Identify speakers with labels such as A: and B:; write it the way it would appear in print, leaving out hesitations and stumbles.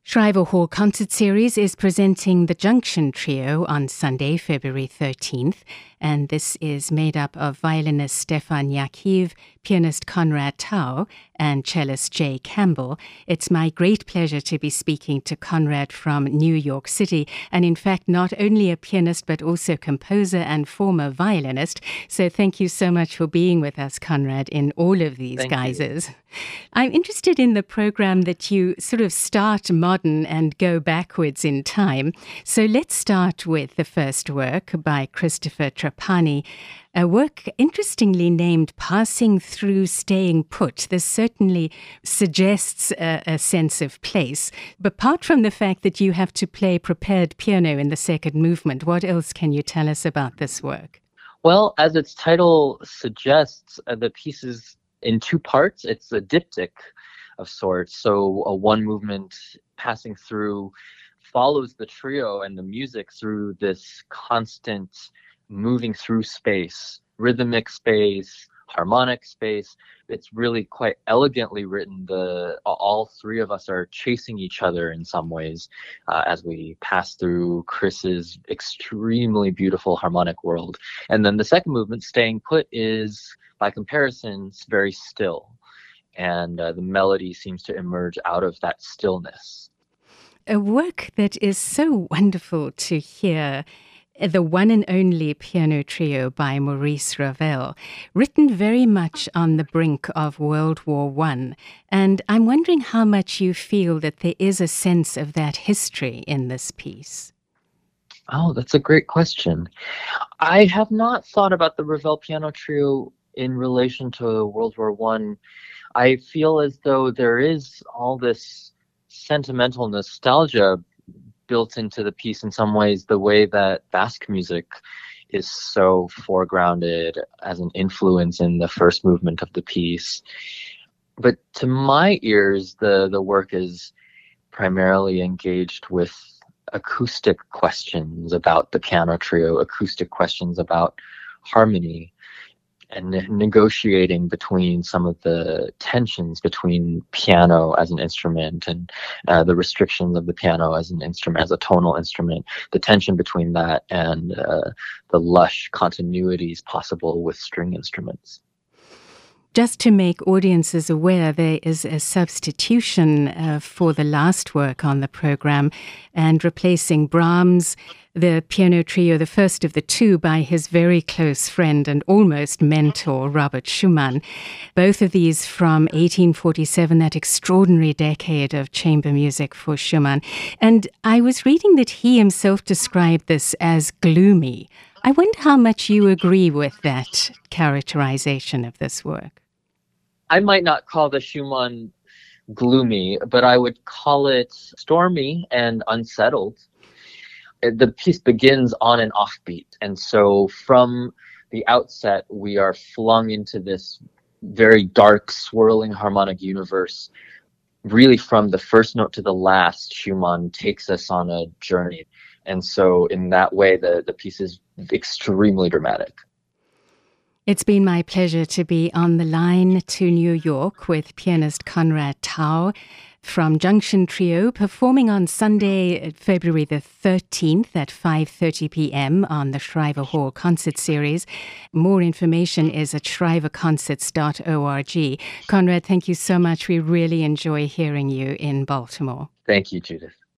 A: Shriver Hall Concert Series is presenting the Junction Trio on Sunday, February 13th, and this is made up of violinist Stefan Yakiv, pianist Conrad Tao, and cellist Jay Campbell. It's my great pleasure to be speaking to Conrad from New York City, and in fact not only a pianist but also composer and former violinist. So thank you so much for being with us, Conrad, in all of these guises. I'm interested in the program that you sort of start modern and go backwards in time. So let's start with the first work by Christopher Trapani, a work interestingly named Passing Through Staying Put. This certainly suggests a sense of place. But apart from the fact that you have to play prepared piano in the second movement, what else can you tell us about this work?
B: Well, as its title suggests, the piece is in two parts. It's a diptych of sorts. So a one movement passing through follows the trio and the music through this constant moving through space, rhythmic space, harmonic space. It's really quite elegantly written. All three of us are chasing each other in some ways as we pass through Chris's extremely beautiful harmonic world. And then the second movement, Staying Put, is by comparison very still, and the melody seems to emerge out of that stillness.
A: A work that is so wonderful to hear, the one and only piano trio by Maurice Ravel, written very much on the brink of World War I. And I'm wondering how much you feel that there is a sense of that history in this piece.
B: Oh, that's a great question. I have not thought about the Ravel piano trio in relation to World War I. I feel as though there is all this sentimental nostalgia built into the piece in some ways, the way that Basque music is so foregrounded as an influence in the first movement of the piece. But to my ears, the work is primarily engaged with acoustic questions about the piano trio, acoustic questions about harmony, and negotiating between some of the tensions between piano as an instrument and the restrictions of the piano as an instrument, as a tonal instrument, the tension between that and the lush continuities possible with string instruments.
A: Just to make audiences aware, there is a substitution for the last work on the program, and replacing Brahms, the piano trio, the first of the two, by his very close friend and almost mentor, Robert Schumann. Both of these from 1847, that extraordinary decade of chamber music for Schumann. And I was reading that he himself described this as gloomy. I wonder how much you agree with that characterization of this work.
B: I might not call the Schumann gloomy, but I would call it stormy and unsettled. The piece begins on an offbeat, and so from the outset, we are flung into this very dark, swirling harmonic universe. Really, from the first note to the last, Schumann takes us on a journey. And so in that way, the piece is extremely dramatic.
A: It's been my pleasure to be on the line to New York with pianist Conrad Tao from Junction Trio, performing on Sunday, February the 13th at 5:30 p.m. on the Shriver Hall Concert Series. More information is at shriverconcerts.org. Conrad, thank you so much. We really enjoy hearing you in Baltimore.
B: Thank you, Judith.